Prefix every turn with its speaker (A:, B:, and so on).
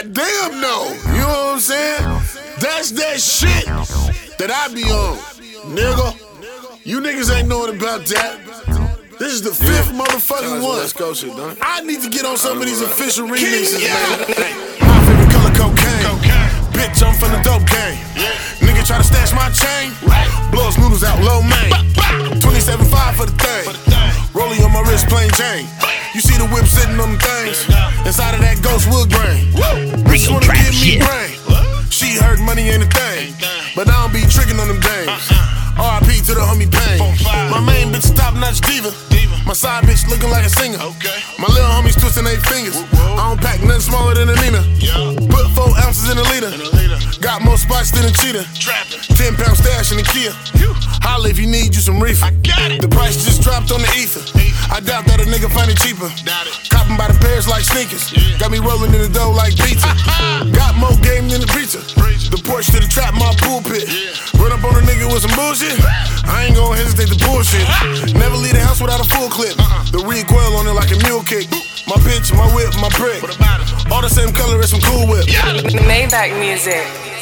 A: goddamn no. You know what I'm saying? That's that shit that I be on, nigga. You niggas ain't knowing about that. This is the fifth motherfucking one.
B: Let's go shit, done.
A: I need to get on some of these official remixes, man. My favorite color, cocaine. Bitch, I'm from the dope game. Nigga try to stash my chain. Blow his noodles out, low main. 27.5 for the thing. Rolling on my wrist, plain Jane. You see the whip sitting on them things. Inside of that ghost wood grain. Bitch wanna give me brain. She heard money ain't a thing, but I don't be tricking on them dames. R.I.P. to the homie Pain. My main bitch top-notch diva. My side bitch looking like a singer. My little homies twisting their fingers. I don't pack nothing smaller than a Nina. Put 4 ounces in a liter. Got more spots than a cheetah. 10-pound stash in the Kia. Holla if you need you some reefer. The price just dropped on the ether. I doubt that a nigga find it cheaper. Copping by the pairs like sneakers. Got me rolling in the dough like pizza. Got more game than the preacher. The porch to the trap, my pulpit. Run up on a nigga with some bullshit. I ain't gon' hesitate to bullshit. Never leave the house without a full clip. The recoil on it like a mule kick. My bitch, my whip, my brick. All the same color as some Cool Whip.
C: Maybach music.